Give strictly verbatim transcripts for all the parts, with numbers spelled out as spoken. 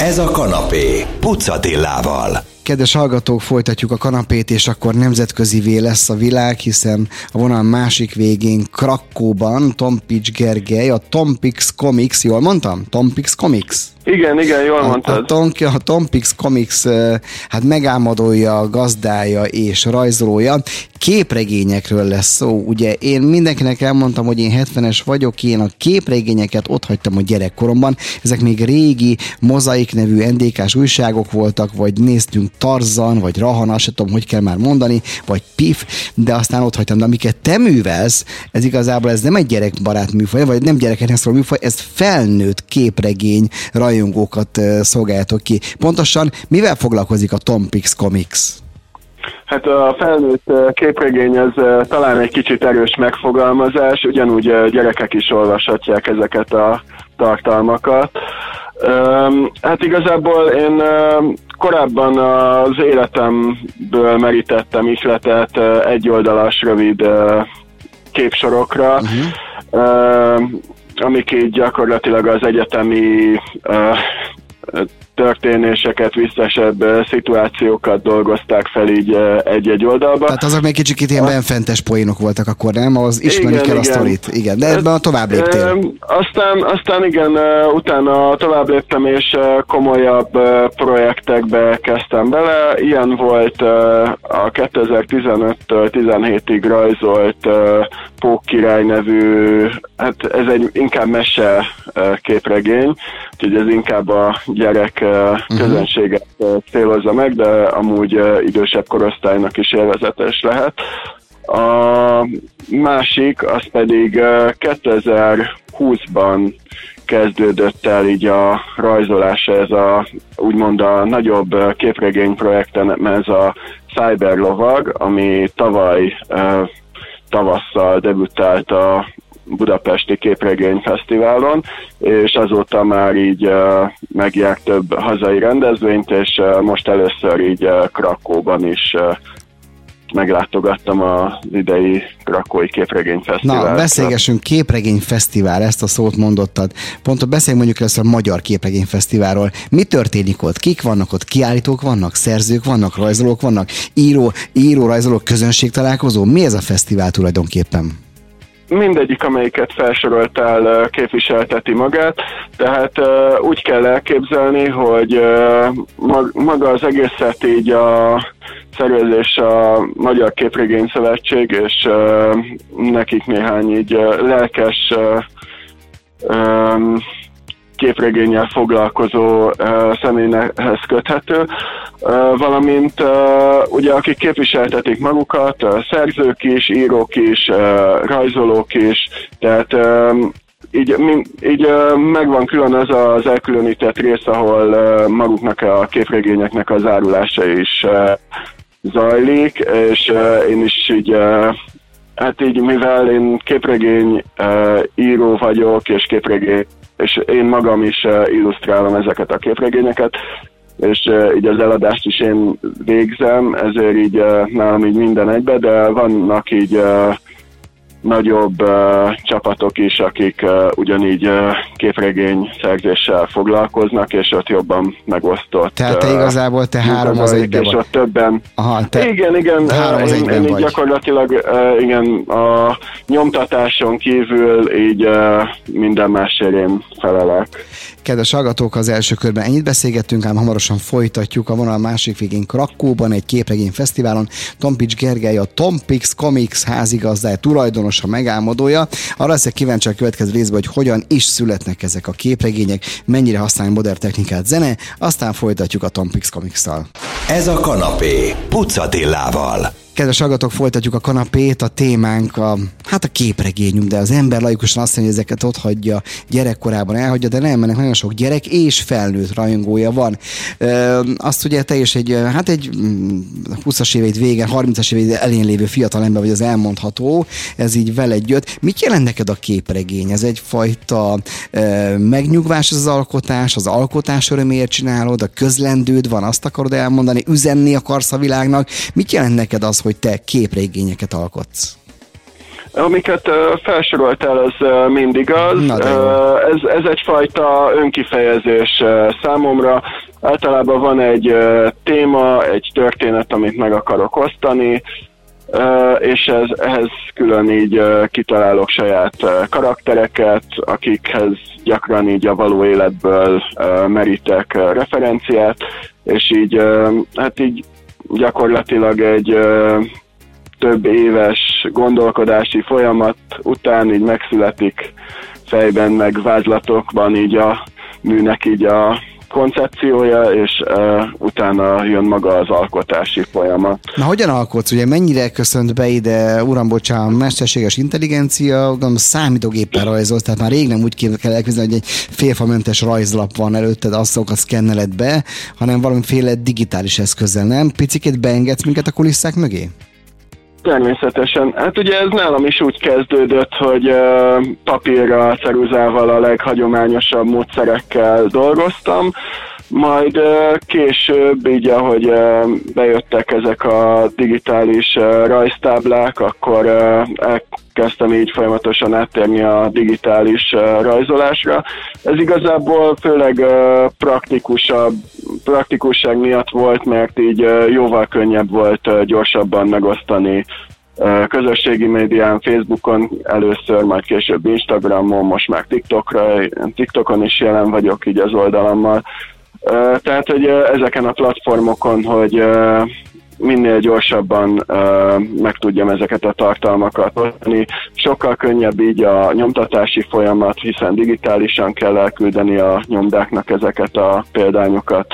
Ez a kanapé Puc Attilával. Kedves hallgatók, folytatjuk a kanapét, és akkor nemzetközivé lesz a világ, hiszen a vonal másik végén Krakkóban Tompics Gergely, a Tompix Comics, jól mondtam? Tompix Comics? Igen, igen, jól mondtad. A, a, Tom, a Tompix Comics hát megálmodója, gazdája és rajzolója. Képregényekről lesz szó. Ugye én mindenkinek elmondtam, hogy én hetvenes vagyok, én a képregényeket otthagytam a gyerekkoromban. Ezek még régi Mozaik nevű en dé ká-s újságok voltak, vagy néztünk Tarzan, vagy Rahan, azt sem tudom, hogy kell már mondani, vagy Pif, de aztán otthagytam. De amiket te művelsz, ez igazából ez nem egy gyerekbarát műfaj, vagy nem gyerekeknek szóló műfaj, ez felnőtt képregény rajongókat szolgáljátok ki. Pontosan mivel foglalkozik a Tompix Comics? Hát a felnőtt képregény ez talán egy kicsit erős megfogalmazás, ugyanúgy gyerekek is olvashatják ezeket a tartalmakat. Hát igazából én korábban az életemből merítettem ihletet egyoldalas rövid képsorokra, uh-huh. amik így gyakorlatilag az egyetemi történéseket, visszesebb szituációkat dolgozták fel így egy-egy oldalba. Tehát azok még kicsit ilyen benfentes poénok voltak akkor, nem? Az ismerni kell a sztorit. Igen, de ebben tovább léptél. Aztán, aztán igen, utána tovább léptem, és komolyabb projektekbe kezdtem bele. Ilyen volt a kétezer-tizenöttől tizenhétig rajzolt Pók király nevű, hát ez egy inkább mese képregény, úgyhogy ez inkább a gyerek közönséget célozza meg, de amúgy idősebb korosztálynak is élvezetes lehet. A másik, az pedig kétezer-húszban kezdődött el így a rajzolása, ez a úgymond a nagyobb képregényprojekten, ez a Cyberlovag, ami tavaly tavasszal debütált a Budapesti Képregényfesztiválon, és azóta már így uh, megjárt több hazai rendezvényt, és uh, most először így uh, Krakkóban is uh, meglátogattam az idei Krakkói Képregényfesztivált. Na, beszélgessünk, Képregényfesztivál, ezt a szót mondottad. Pont beszéljünk mondjuk először a Magyar Képregényfesztiválról. Mi történik ott? Kik vannak ott? Kiállítók vannak? Szerzők vannak? Rajzolók vannak? Író, író rajzolók, közönségtalálkozó? Mi ez a fesztivál tulajdonképpen? Mindegyik, amelyiket felsoroltál, képviselteti magát, tehát uh, úgy kell elképzelni, hogy uh, mag, maga az egészet így a szervezés a Magyar Képregény Szövetség, és uh, nekik néhány így uh, lelkes uh, um, képregénnyel foglalkozó uh, személyhez köthető, uh, valamint uh, ugye akik képviseltetik magukat, uh, szerzők is, írók is, uh, rajzolók is, tehát um, így, min, így uh, megvan külön az az elkülönített rész, ahol uh, maguknak a képregényeknek az árulása is uh, zajlik, és uh, én is így uh, hát így mivel én képregény uh, író vagyok, és képregény és én magam is uh, illusztrálom ezeket a képregényeket, és uh, így az eladást is én végzem, ezért így uh, nálam így minden egybe, de vannak így uh, nagyobb uh, csapatok is, akik uh, ugyanígy uh, képregény szerzéssel foglalkoznak, és ott jobban megosztott. Tehát te igazából te három az egyben vagy. És ott többen. Aha, te igen, igen, három az én, én így gyakorlatilag uh, igen, a nyomtatáson kívül így uh, minden másért én felelek. Kedves hallgatók, az első körben ennyit beszélgettünk, ám hamarosan folytatjuk a vonal másik végén Krakkóban, egy képregényfesztiválon. Tompics Gergely, a Tompix Comics házigazdája, tulajdonosa, megálmodója. Arra leszek kíváncsi a következő részben, hogy hogyan is születnek ezek a képregények, mennyire használják modern technikát, zene, aztán folytatjuk a Tompix Comics-szal. Ez a kanapé Puc Attilával. Kedves hallgatók, folytatjuk a kanapét, a témánk a, hát a képregényünk, de az ember laikusan azt mondja, hogy ezeket ott hagyja, gyerekkorában elhagyja, de nem, ennek nagyon sok gyerek és felnőtt rajongója van. Ö, azt ugye te is egy, hát egy húszas éveid végen, harmincas éveid elén lévő fiatal ember vagy, az elmondható, ez így veled jött. Mit jelent neked a képregény? Ez egyfajta ö, megnyugvás az alkotás, az alkotás öröméért csinálod, a közlendőd van, azt akarod elmondani, üzenni akarsz a világnak. Mit jelent neked az, hogy te képregényeket alkotsz? Amiket uh, felsoroltál, az uh, mindig az. Uh, ez, ez egyfajta önkifejezés uh, számomra. Általában van egy uh, téma, egy történet, amit meg akarok osztani, uh, és ez, ehhez külön így uh, kitalálok saját uh, karaktereket, akikhez gyakran így a való életből uh, merítek uh, referenciát, és így, uh, hát így gyakorlatilag egy uh, több éves gondolkodási folyamat után így megszületik fejben, meg vázlatokban így a műnek így a koncepciója, és uh, utána jön maga az alkotási folyamat. Na, hogyan alkotsz? Ugye mennyire köszönt be ide, uram, bocsánat, mesterséges intelligencia, gondolom számítógéppel rajzolsz, tehát már rég nem úgy kell elképzelni, hogy egy félfamentes rajzlap van előtted, azokat szkenneled be, hanem valamiféle digitális eszközzel, nem? Picikét beengedsz minket a kulisszák mögé? Természetesen. Hát ugye ez nálam is úgy kezdődött, hogy uh, papírra, ceruzával a leghagyományosabb módszerekkel dolgoztam, majd uh, később, így ahogy uh, bejöttek ezek a digitális uh, rajztáblák, akkor uh, elkezdtem így folyamatosan áttérni a digitális uh, rajzolásra. Ez igazából főleg uh, praktikusabb, praktikusság miatt volt, mert így uh, jóval könnyebb volt uh, gyorsabban megosztani uh, közösségi médián, Facebookon először, majd később Instagramon, most már TikTokra, TikTokon is jelen vagyok így az oldalammal. Uh, tehát, hogy uh, ezeken a platformokon, hogy uh, minél gyorsabban uh, meg tudjam ezeket a tartalmakat osztani. Sokkal könnyebb így a nyomtatási folyamat, hiszen digitálisan kell elküldeni a nyomdáknak ezeket a példányokat,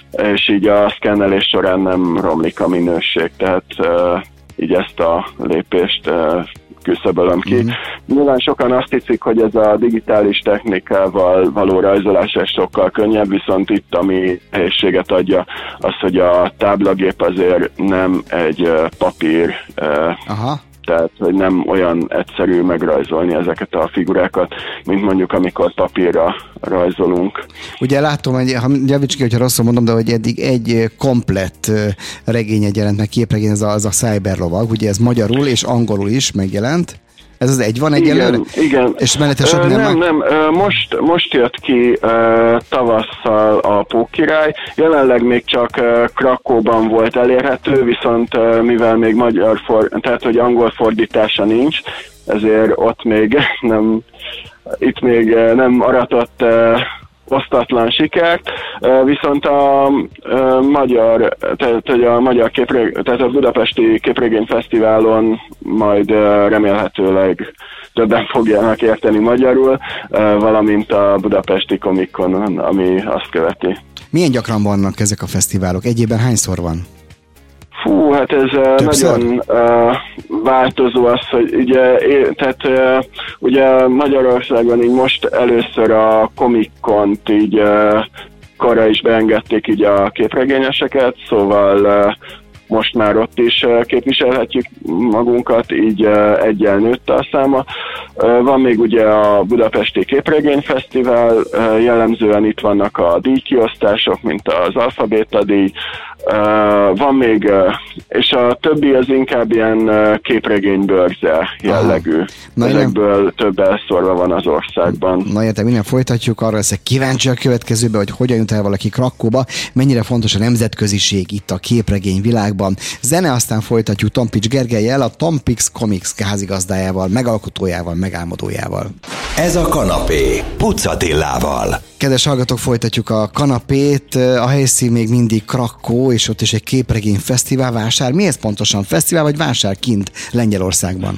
és így a szkennelés során nem romlik a minőség, tehát uh, így ezt a lépést uh, küszöbölöm ki. Mm-hmm. Nyilván sokan azt hiszik, hogy ez a digitális technikával való rajzolás ez sokkal könnyebb, viszont itt ami helyességet adja az, hogy a táblagép azért nem egy papír, Aha. tehát hogy nem olyan egyszerű megrajzolni ezeket a figurákat, mint mondjuk amikor papírra rajzolunk. Ugye látom, hogy ha javíts ki, hogyha rosszul mondom, de hogy eddig egy komplett regény jelent meg, képregény, ez a, az a Cyberlovag, ugye ez magyarul és angolul is megjelent. Ez az egy van egyelőre? Igen, igen. És mellettesebb nem? Nem, nem, nem. Most, most jött ki uh, tavasszal a Pókkirály. Jelenleg még csak uh, Krakóban volt elérhető, viszont uh, mivel még magyar, for, tehát hogy angol fordítása nincs, ezért ott még nem, itt még uh, nem aratott uh, osztatlan sikert, viszont a magyar, tehát a magyar képregény, tehát a Budapesti Képregény Fesztiválon majd remélhetőleg többen fogjanak érteni magyarul, valamint a Budapesti Comic-Conon, ami azt követi. Milyen gyakran vannak ezek a fesztiválok? Egy évben hányszor van? Fú, hát ez Többször? nagyon uh, változó az, hogy ugye, tehát uh, ugye Magyarországon így most először a Comic-Cont így uh, korra is beengedték így a képregényeseket, szóval uh, most már ott is uh, képviselhetjük magunkat, így uh, eggyel nőtt a száma. Uh, van még ugye a Budapesti Képregényfesztivál, uh, jellemzően itt vannak a díjkiosztások, mint az Alfabéta díj. Uh, van még, uh, és a többi az inkább ilyen uh, képregénybőrze jellegű. Na, ezekből nem... több elszórva van az országban. Na értem, minden folytatjuk, arra leszek kíváncsi a következőbe, hogy hogyan jut el valaki Krakkóba, mennyire fontos a nemzetköziség itt a képregény világban. Zene, aztán folytatjuk Tompics Gergellyel, a Tompix Comics házigazdájával, megalkotójával, megálmodójával. Ez a kanapé, Puc Attilával. Kedves hallgatók, folytatjuk a kanapét. A helyszín még mindig Krakkó, és ott is egy képregény fesztivál, vásár. Mi ez pontosan? Fesztivál vagy vásár kint Lengyelországban?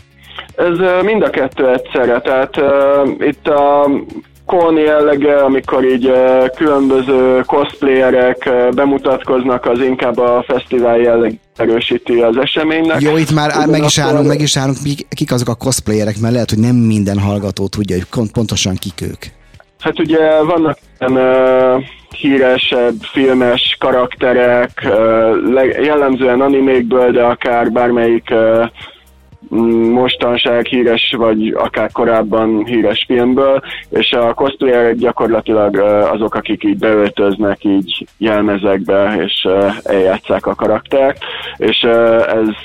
Ez mind a kettő egyszerre. Tehát uh, itt a con jellege, amikor így uh, különböző cosplayerek uh, bemutatkoznak, az inkább a fesztivál jelleg erősíti az eseménynek. Jó, itt már meg is állunk, meg is állunk, kik azok a cosplayerek, mert lehet, hogy nem minden hallgató tudja, hogy pontosan kik ők. Hát ugye vannak ilyen uh, híresebb filmes karakterek, uh, jellemzően animékből, de akár bármelyik uh, mostanság híres, vagy akár korábban híres filmből, és a cosplayerek gyakorlatilag uh, azok, akik így beöltöznek így jelmezekbe, és uh, eljátsszák a karaktert, és uh, ez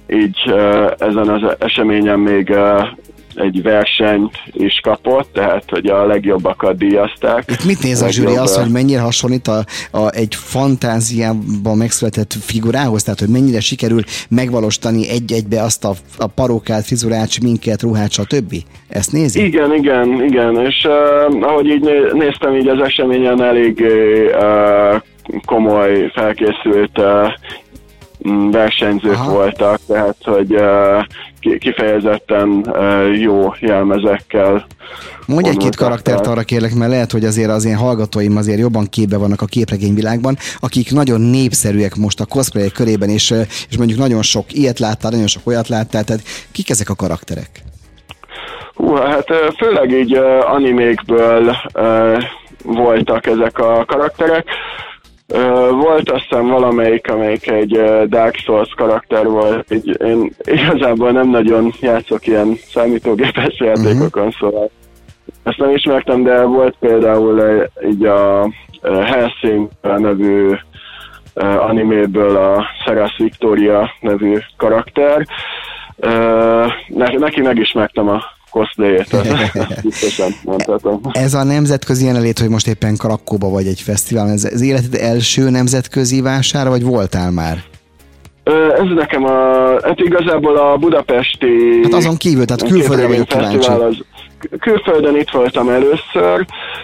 így ezen az eseményen még egy versenyt is kapott, tehát hogy a legjobbakat díjazták. Itt mit néz a, a zsűri? Az, hogy mennyire hasonlít a, a, egy fantáziában megszületett figurához? Tehát, hogy mennyire sikerül megvalósítani egy-egybe azt a, a parókát, frizurát, sminket, ruhát, stb.? Ezt nézi? Igen, igen, igen. És uh, ahogy így néztem, így az eseményen elég uh, komoly, felkészült uh, versenyzők Aha. voltak, tehát hogy uh, kifejezetten uh, jó jelmezekkel. Mondj egy-két karaktert arra kérlek, mert lehet, hogy azért az én hallgatóim azért jobban képbe vannak a képregényvilágban, akik nagyon népszerűek most a cosplayek körében, és, és mondjuk nagyon sok ilyet láttál, nagyon sok olyat láttál, tehát kik ezek a karakterek? Hú, hát főleg így uh, animékből uh, voltak ezek a karakterek. Uh, volt azt hiszem valamelyik, amelyik egy uh, Dark Souls karakter volt, így én igazából nem nagyon játszok ilyen számítógépes játékokon, szóval ezt nem ismertem, de volt például uh, így a uh, Hellsing nevű uh, animéből a Sarah Victoria nevű karakter. Uh, ne- neki megismertem a cosplayét, biztosan mondhatom. Ez a nemzetközi jelenlét, hogy most éppen Krakkóba vagy egy fesztivál, ez az életed első nemzetközi vására, vagy voltál már? Ez nekem a, hát igazából a budapesti... Hát azon kívül, tehát külföldön vagyok kíváncsi. Az, külföldön itt voltam először,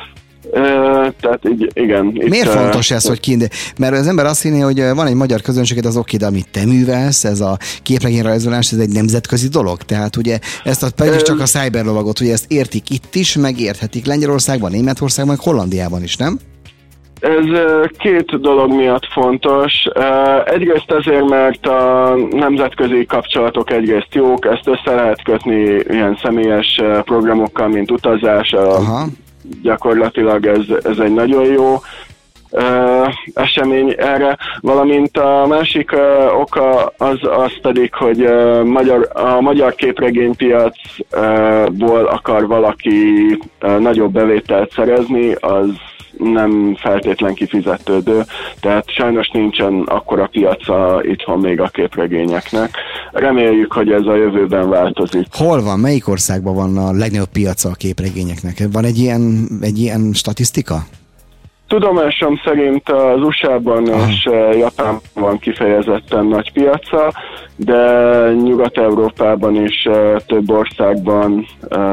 tehát így, igen. Itt Miért fontos ez, hogy kint? Mert az ember azt hinné, hogy van egy magyar közönséget, az oké, de amit te művelsz, ez a képregényrajzolás, ez egy nemzetközi dolog. Tehát ugye ezt a, pedig csak a cyberlovagot, ugye ezt értik itt is, megérthetik Lengyelországban, Németországban, Hollandiában is, nem? Ez két dolog miatt fontos. Egyrészt azért, mert a nemzetközi kapcsolatok egyrészt jók, ezt össze lehet kötni ilyen személyes programokkal, mint utazás. Aha. Gyakorlatilag ez, ez egy nagyon jó uh, esemény erre, valamint a másik uh, oka az, az pedig, hogy uh, magyar, a magyar képregénypiacból uh, akar valaki uh, nagyobb bevételt szerezni, az nem feltétlen kifizetődő, tehát sajnos nincsen akkora piaca itthon még a képregényeknek. Reméljük, hogy ez a jövőben változik. Hol van, melyik országban van a legnagyobb piaca a képregényeknek? Van egy ilyen, egy ilyen statisztika? Tudomásom szerint az u es á-ban Aha. és Japánban van kifejezetten nagy piaca, de Nyugat-Európában is több országban,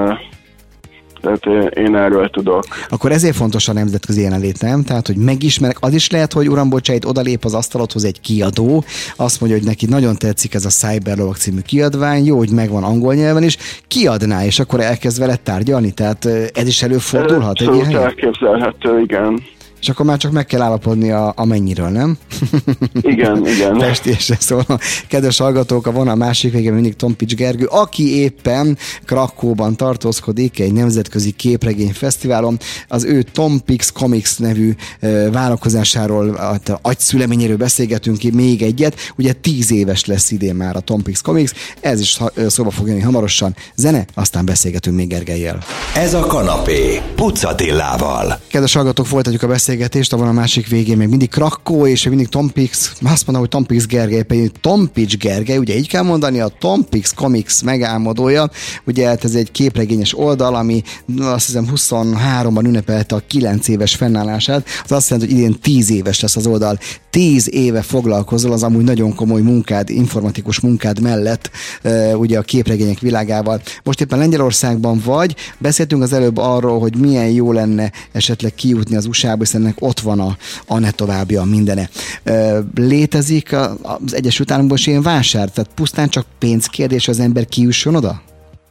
tehát én erről tudok. Akkor ezért fontos a nemzetközi jelenlét, nem? Tehát, hogy megismerek, az is lehet, hogy uram, bocsánat, odalép az asztalodhoz egy kiadó, azt mondja, hogy neki nagyon tetszik ez a Cyberlovak című kiadvány, jó, hogy megvan angol nyelven is, kiadná, és akkor elkezd vele tárgyalni, tehát ez is előfordulhat? Ez egy ilyen elképzelhető, igen. És akkor már csak meg kell állapodni a, a mennyiről, nem? Igen, igen. Testésre szólva. Kedves hallgatók, a vonal másik végén mindig Tompics Gergő, aki éppen Krakkóban tartózkodik egy nemzetközi képregényfesztiválon. Az ő Tompix Comics nevű uh, vállalkozásáról, a agyszüleményéről beszélgetünk ki még egyet. Ugye tíz éves lesz idén már a Tompix Comics. Ez is uh, szóba fog jönni hamarosan. Zene, aztán beszélgetünk még Gergellyel. Ez a kanapé Puc Attilával. Kedves hallgatók, folytatjuk a beszélgetést. Abban a másik végén még mindig Krakkó, és mindig Tompix, azt mondom, hogy Tompix Gergely, pedig Tompics Gergely, ugye így kell mondani, a Tompix Comics megálmodója, ugye hát ez egy képregényes oldal, ami azt hiszem huszonháromban ünnepelte a kilenc éves fennállását, az azt jelenti, hogy idén tíz éves lesz az oldal. tíz éve foglalkozol az amúgy nagyon komoly munkád, informatikus munkád mellett, ugye a képregények világával. Most éppen Lengyelországban vagy, beszéltünk az előbb arról, hogy milyen jó lenne esetleg kijutni az u es á-ba, hiszen ennek ott van a, a ne továbbja, mindene. Létezik az Egyesült Államokban is ilyen vásár? Tehát pusztán csak pénzkérdés, az ember kijusson oda?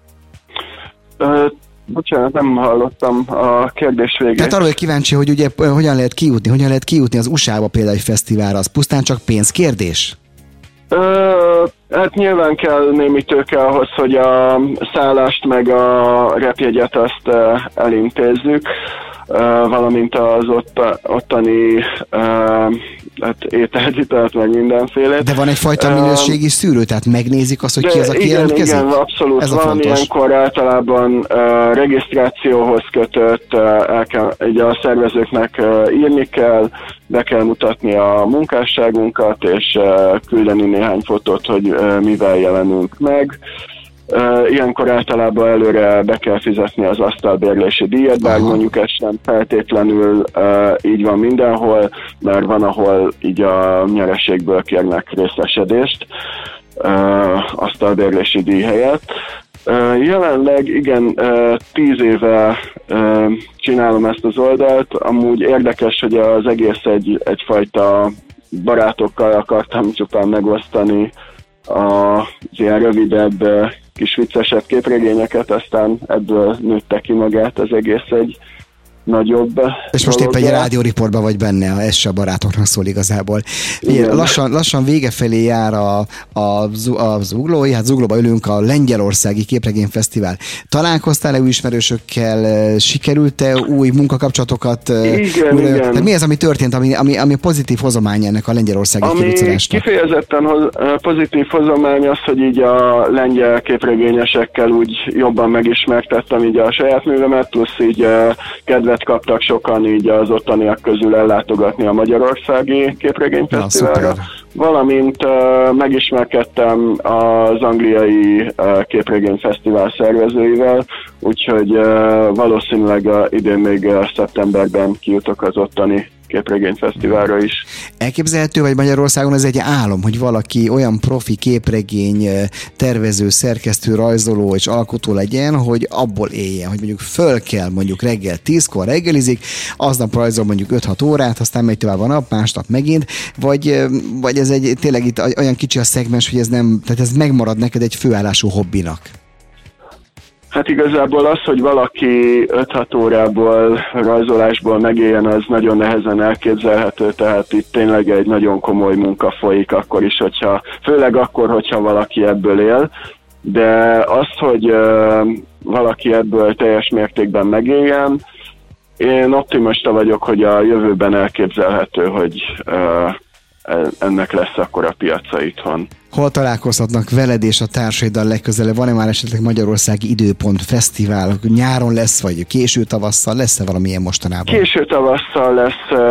Uh, bocsánat, nem hallottam a kérdés végét. Tehát arra vagyok kíváncsi, hogy ugye hogyan lehet kijutni, hogyan lehet kijutni az u es á-ba például egy fesztiválra, az pusztán csak pénzkérdés? Uh, hát nyilván kell némi tőke ahhoz, hogy a szállást meg a repjegyet azt uh, elintézzük. valamint az ott, ottani hát ételitalt, meg mindenfélét. De van egyfajta minőségi szűrő, tehát megnézik azt, hogy de ki az, aki igen, jelentkezik? Igen, abszolút. Ez van ilyenkor általában uh, regisztrációhoz kötött, uh, el kell, ugye a szervezőknek uh, írni kell, be kell mutatni a munkásságunkat, és uh, küldeni néhány fotót, hogy uh, mivel jelenünk meg. Uh, ilyenkor általában előre be kell fizetni az asztalbérlési díjat, bár mondjuk ez sem feltétlenül uh, így van mindenhol, mert van, ahol így a nyereségből kérnek részesedést uh, asztalbérlési díj helyett. Uh, jelenleg igen, uh, tíz éve uh, csinálom ezt az oldalt, amúgy érdekes, hogy az egész egy, egyfajta barátokkal akartam csupán megosztani az ilyen rövidebb, kis viccesebb képregényeket, aztán ebből nőtte ki magát az egész egy nagyobb. És most éppen egy rádióriportban vagy benne, ez se a barátoknak szól igazából. Igen, lassan, lassan vége felé jár a, a, a zuglói, hát zuglóba ülünk, a Lengyelországi Képregényfesztivál. Találkoztál-e új ismerősökkel, sikerült-e új munkakapcsolatokat? Igen, újra, igen. Tehát mi az, ami történt, ami, ami, ami pozitív hozomány ennek a lengyelországi kirucolásnak? Ami kifejezetten hoz, pozitív hozomány az, hogy így a lengyel képregényesekkel úgy jobban megismertettem így a saját művemet, plusz így kedvet kaptak sokan így az ottaniak közül ellátogatni a Magyarországi Képregényfesztiválra, valamint uh, megismerkedtem az angliai uh, Képregényfesztivál szervezőivel, úgyhogy uh, valószínűleg uh, idén még uh, szeptemberben kijutok az ottani Képregényfesztiválra is. Elképzelhető, vagy Magyarországon ez egy álom, hogy valaki olyan profi képregény tervező, szerkesztő, rajzoló és alkotó legyen, hogy abból éljen, hogy mondjuk föl kell mondjuk reggel tízkor reggelizik, aznap rajzol mondjuk öt-hat órát, aztán megy tovább a nap, másnap megint, vagy, vagy ez egy tényleg itt olyan kicsi a szegmens, hogy ez nem, tehát ez megmarad neked egy főállású hobbinak. Hát igazából az, hogy valaki öt-hat órából, rajzolásból megéljen, az nagyon nehezen elképzelhető, tehát itt tényleg egy nagyon komoly munka folyik akkor is, hogyha, főleg akkor, hogyha valaki ebből él, de az, hogy uh, valaki ebből teljes mértékben megéljen, én optimista vagyok, hogy a jövőben elképzelhető, hogy uh, ennek lesz akkor a piaca itthon. Hol találkozhatnak veled és a társaiddal legközelebb? Van-e már esetleg Magyarországi Időpont Fesztivál? Nyáron lesz, vagy késő tavasszal? Lesz-e valamilyen mostanában? Késő tavasszal lesz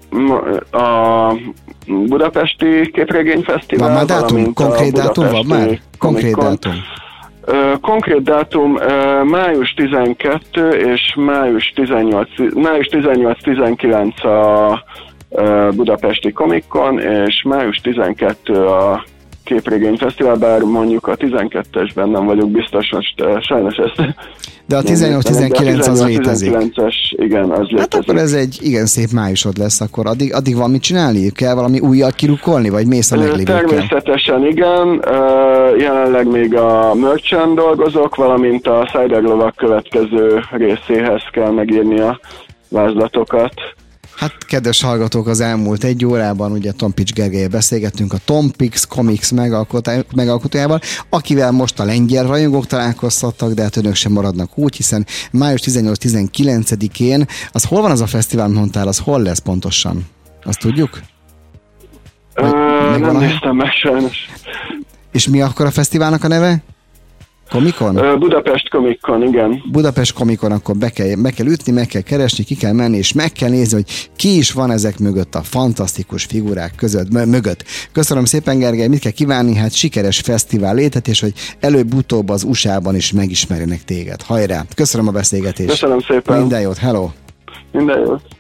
a Budapesti Képregényfesztivál. Van már dátum? Konkrét dátum van már? Konkrét dátum. Konkrét dátum május tizenkettő és május tizennyolc, május tizennyolc-tizenkilenc a Budapesti Comic Con, és május tizenkettő a Képregényfesztivál, bár mondjuk a tizenkettesben nem vagyok biztos, most sajnos ezt... De a tizennyolc-tizenkilenc az létezik. tizenkilences, igen, az létezik. Hát akkor ez egy igen szép májusod lesz, akkor addig, addig van mit csinálni? Kell valami újat kirukolni, vagy mész a meglévőkkel? Természetesen igen, jelenleg még a merch-en dolgozok, valamint a Szájderlovak következő részéhez kell megírni a vázlatokat. Hát, kedves hallgatók, az elmúlt egy órában ugye Tompics Gergellyel beszélgettünk a Tompix Comics megalkotójával, akivel most a lengyel rajongók találkoztattak, de hát önök sem maradnak úgy, hiszen május tizennyolc-tizenkilencedikén, az hol van az a fesztivál, mondtál, az hol lesz pontosan? Azt tudjuk? Vagy, uh, nem néztem meg sajnos. És mi akkor a fesztiválnak a neve? Comic-Con? Uh, Budapest Comic-Con, igen. Budapest Comic-Con, akkor be kell, be kell ütni, meg kell keresni, ki kell menni, és meg kell nézni, hogy ki is van ezek mögött, a fantasztikus figurák között, mögött. Köszönöm szépen, Gergely, mit kell kívánni? Hát sikeres fesztivál létet, és hogy előbb-utóbb az u es á-ban is megismerjenek téged. Hajrá! Köszönöm a beszélgetést. Köszönöm szépen. Minden jót, hello! Minden jót.